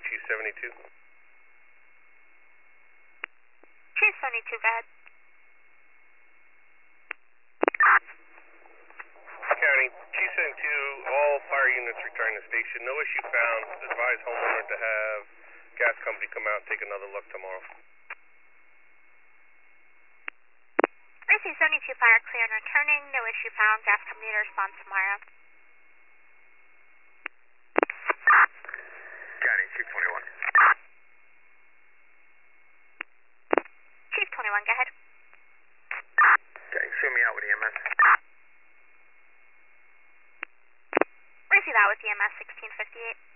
Chief 72. Chief 72, go ahead. County, Chief 72, all fire units return to station. No issue found. Advise homeowner to have gas company come out and take another look tomorrow. Receive 72, fire clear and returning. No issue found. Gas company to respond tomorrow. County, Chief 21. Chief 21, go ahead. Okay, shoot me out with EMS. Receive that with EMS 1658.